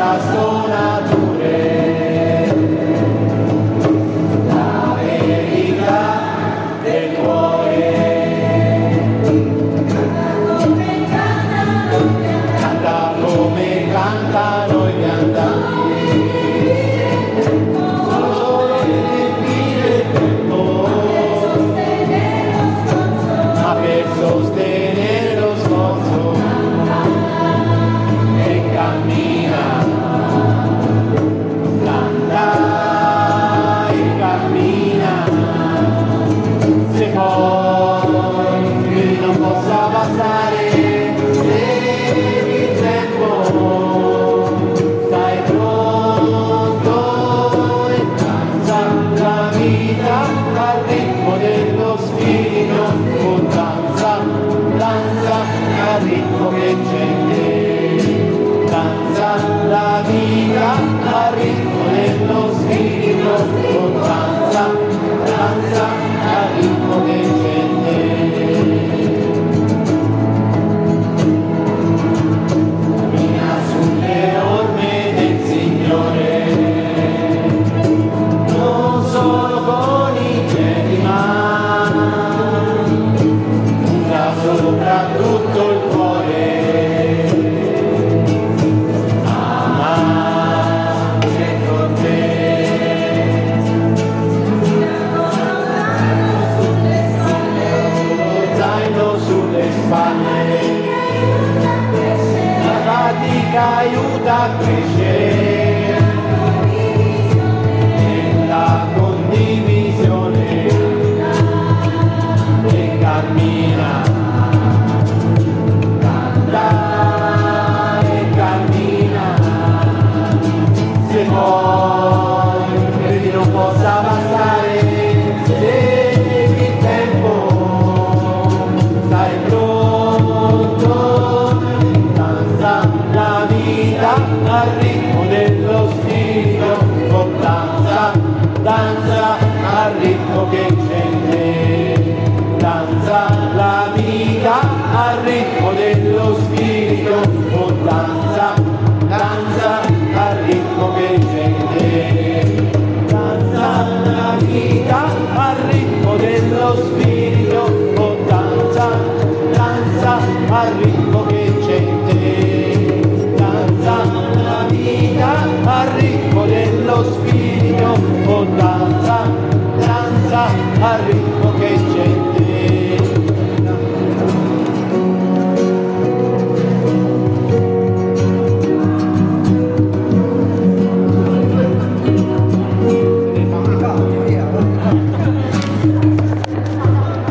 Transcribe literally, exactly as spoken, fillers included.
senza stonature, la verità del cuore. Canta come cantano gli andanti, solo riempire il tempo, ma per sostenere lo sforzo e cammina, canta e cammina. Se poi lui non possa bastare, devi il tempo, stai pronto e danza la vita al ritmo dello spirito, con danza, danza al ritmo che c'è in te, danza la vita al ritmo dello spirito, con danza, danza al ritmo che c'è in te. Cammina sulle orme del Signore, non solo con i piedi ma usa soprattutto il cuore, ama e con te. Lo zaino sulle spalle, la fatica aiuta a crescere nella condivisione e cammina, canta e cammina. Se poi credi non possa bastare, devi il tempo, stai pronto, danza la vita al ritmo dello spirito, con danza, danza al ritmo che c'è in te, danza la vita al ritmo